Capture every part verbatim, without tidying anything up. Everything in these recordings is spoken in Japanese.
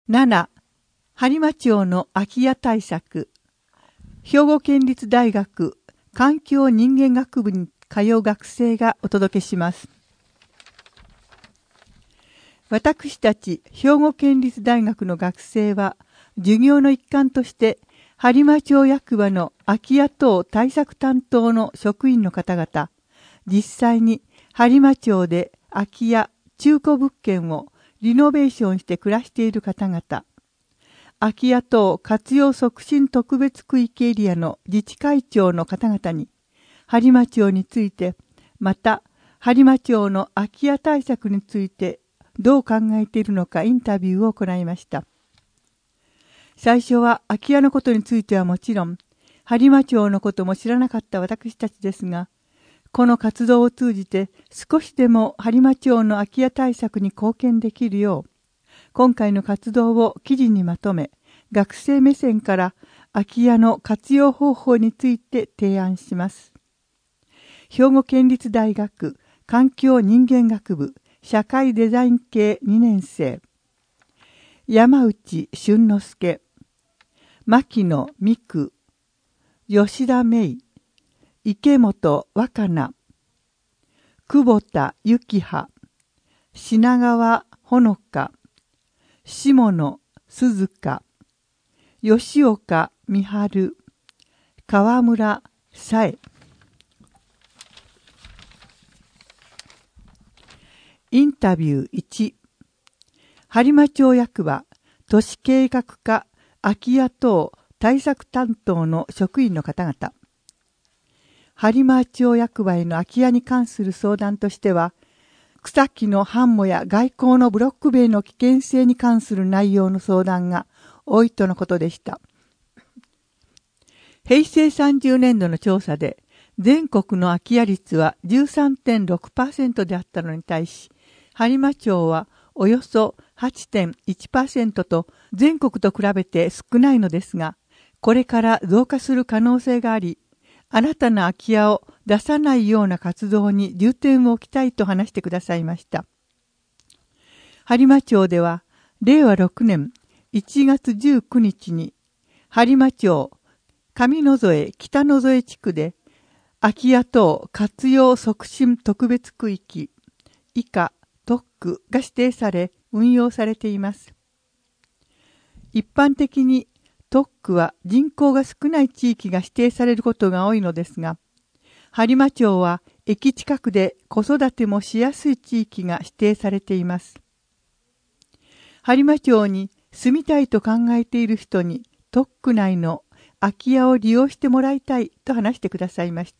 なな. 播磨町の空き家対策。兵庫県立大学環境人間学部に通う学生がお届けします。私たち兵庫県立大学の学生は、授業の一環として、播磨町役場の空き家等対策担当の職員の方々、実際に播磨町で空き家、中古物件をリノベーションして暮らしている方々、空き家等活用促進特別区域エリアの自治会長の方々に、播磨町について、また、播磨町の空き家対策について、どう考えているのかインタビューを行いました。最初は空き家のことについてはもちろん、播磨町のことも知らなかった私たちですが、この活動を通じて少しでも播磨町の空き家対策に貢献できるよう、今回の活動を記事にまとめ、学生目線から空き家の活用方法について提案します。兵庫県立大学環境人間学部社会デザイン系にねん生、山内俊之介、牧野美久、吉田芽衣、池本若菜、久保田幸葉、品川ほのか、下野鈴香、吉岡美春、川村紗恵。インタビューいち。播磨町役場都市計画課空き家等対策担当の職員の方々。播磨町役場への空き家に関する相談としては、草木の繁茂や外交のブロック塀の危険性に関する内容の相談が多いとのことでした。へいせいさんじゅうねんどの調査で、全国の空き家率は じゅうさんてんろくパーセント であったのに対し、播磨町はおよそ はちてんいちパーセント と全国と比べて少ないのですが、これから増加する可能性があり、新たな空き家を出さないような活動に重点を置きたいと話してくださいました。播磨町では、れいわろくねんいちがつじゅうくにちに、播磨町上野添北野添地区で、空き家等活用促進特別区域、以下特区が指定され運用されています。一般的に特区は人口が少ない地域が指定されることが多いのですが、播磨町は駅近くで子育てもしやすい地域が指定されています。播磨町に住みたいと考えている人に特区内の空き家を利用してもらいたいと話してくださいました。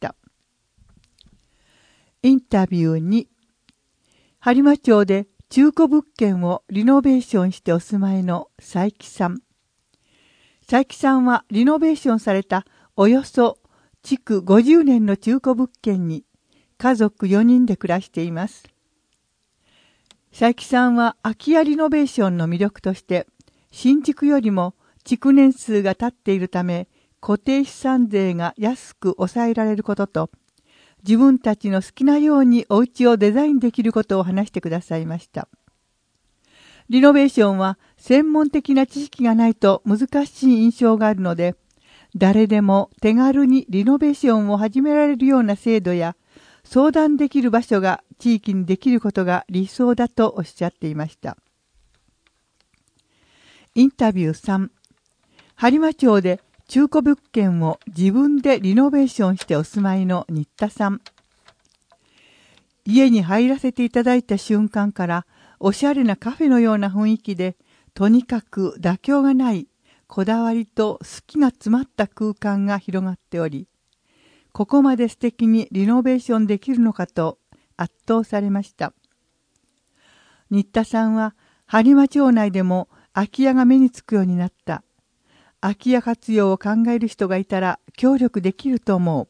インタビューに、播磨町で中古物件をリノベーションしてお住まいの佐伯さん。佐伯さんはリノベーションされたおよそ築ごじゅうねんの中古物件に家族よにんで暮らしています。佐伯さんは空き家リノベーションの魅力として、新築よりも築年数が経っているため固定資産税が安く抑えられることと、自分たちの好きなようにお家をデザインできることを話してくださいました。リノベーションは専門的な知識がないと難しい印象があるので、誰でも手軽にリノベーションを始められるような制度や相談できる場所が地域にできることが理想だとおっしゃっていました。インタビューさん。播磨町で中古物件を自分でリノベーションしてお住まいの新田さん。家に入らせていただいた瞬間からおしゃれなカフェのような雰囲気で、とにかく妥協がないこだわりと好きが詰まった空間が広がっており、ここまで素敵にリノベーションできるのかと圧倒されました。新田さんは播磨町内でも空き家が目につくようになった。空き家活用を考える人がいたら協力できると思う。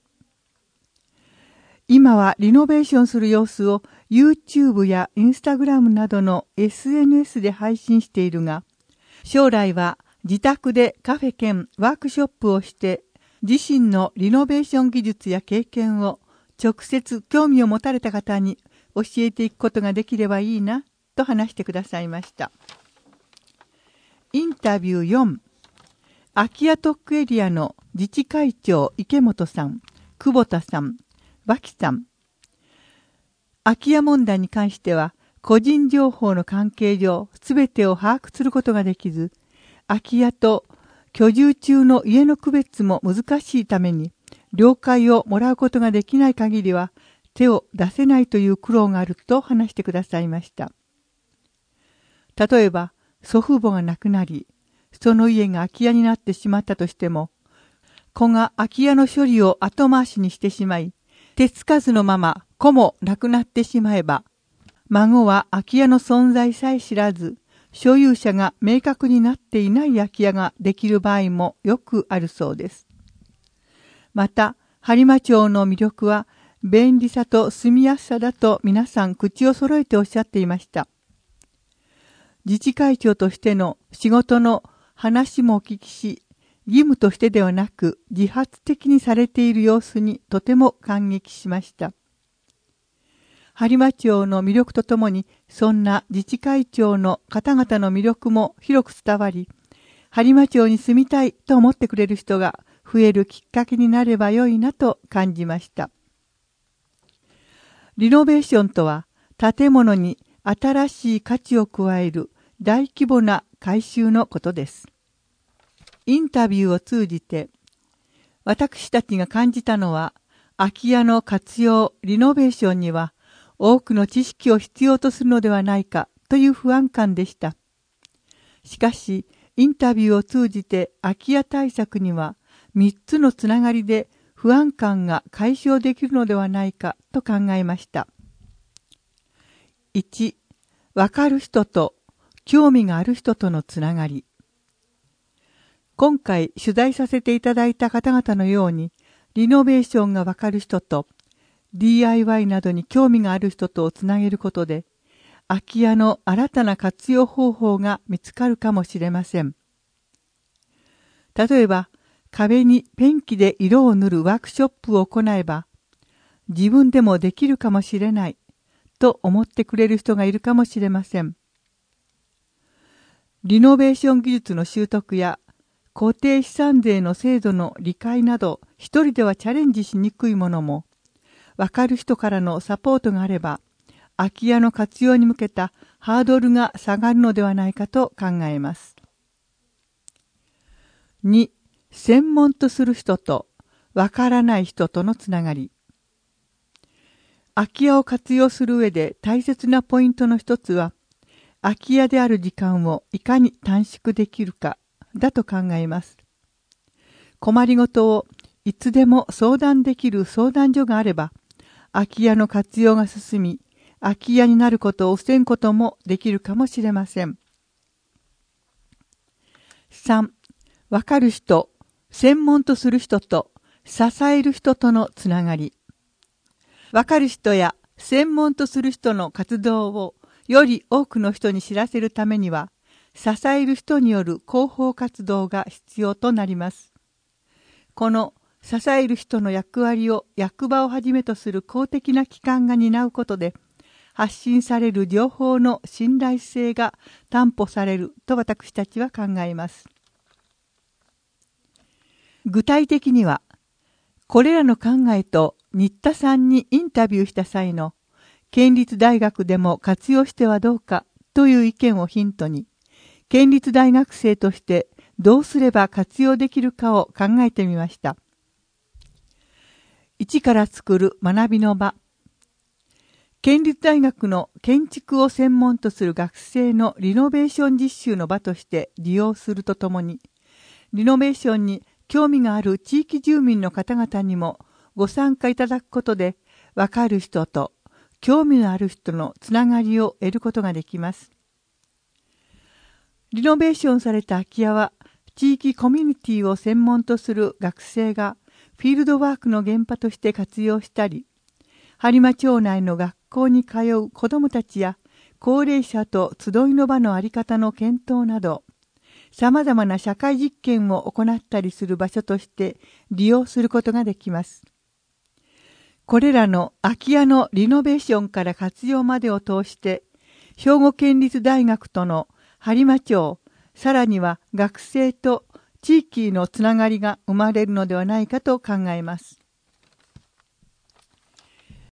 今はリノベーションする様子を YouTube や Instagram などの エスエヌエス で配信しているが、将来は自宅でカフェ兼ワークショップをして自身のリノベーション技術や経験を直接興味を持たれた方に教えていくことができればいいなと話してくださいました。 タビューよん、空き家特区エリアの自治会長池本さん、久保田さん、脇さん。空き家問題に関しては、個人情報の関係上、すべてを把握することができず、空き家と居住中の家の区別も難しいために、了解をもらうことができない限りは、手を出せないという苦労があると話してくださいました。例えば、祖父母が亡くなり、その家が空き家になってしまったとしても、子が空き家の処理を後回しにしてしまい、手つかずのまま子も亡くなってしまえば、孫は空き家の存在さえ知らず、所有者が明確になっていない空き家ができる場合もよくあるそうです。また、播磨町の魅力は便利さと住みやすさだと皆さん口を揃えておっしゃっていました。自治会長としての仕事の話もお聞きし、義務としてではなく自発的にされている様子にとても感激しました。播磨町の魅力とともに、そんな自治会長の方々の魅力も広く伝わり、播磨町に住みたいと思ってくれる人が増えるきっかけになればよいなと感じました。リノベーションとは、建物に新しい価値を加える大規模な改修のことです。インタビューを通じて、私たちが感じたのは、空き家の活用、リノベーションには、多くの知識を必要とするのではないかという不安感でした。しかし、インタビューを通じて空き家対策にはみっつのつながりで不安感が解消できるのではないかと考えました。いち、わかる人と興味がある人とのつながり。今回取材させていただいた方々のように、リノベーションがわかる人と ディーアイワイ などに興味がある人とをつなげることで、空き家の新たな活用方法が見つかるかもしれません。例えば、壁にペンキで色を塗るワークショップを行えば、自分でもできるかもしれないと思ってくれる人がいるかもしれません。リノベーション技術の習得や固定資産税の制度の理解など、一人ではチャレンジしにくいものも、わかる人からのサポートがあれば、空き家の活用に向けたハードルが下がるのではないかと考えます。に、専門とする人とわからない人とのつながり。空き家を活用する上で大切なポイントの一つは、空き家である時間をいかに短縮できるかだと考えます。困りごとをいつでも相談できる相談所があれば、空き家の活用が進み、空き家になることを防ぐこともできるかもしれません。さん、わかる人、専門とする人と支える人とのつながり。わかる人や専門とする人の活動をより多くの人に知らせるためには、支える人による広報活動が必要となります。この支える人の役割を役場をはじめとする公的な機関が担うことで、発信される情報の信頼性が担保されると私たちは考えます。具体的には、これらの考えと新田さんにインタビューした際の県立大学でも活用してはどうかという意見をヒントに、県立大学生としてどうすれば活用できるかを考えてみました。一から作る学びの場。県立大学の建築を専門とする学生のリノベーション実習の場として利用するとともに、リノベーションに興味がある地域住民の方々にもご参加いただくことで、わかる人と興味のある人のつながりを得ることができます。リノベーションされた空き家は、地域コミュニティを専門とする学生がフィールドワークの現場として活用したり、播磨町内の学校に通う子どもたちや高齢者と集いの場のあり方の検討など、様々な社会実験を行ったりする場所として利用することができます。これらの空き家のリノベーションから活用までを通して、兵庫県立大学との播磨町さらには学生と地域のつながりが生まれるのではないかと考えます。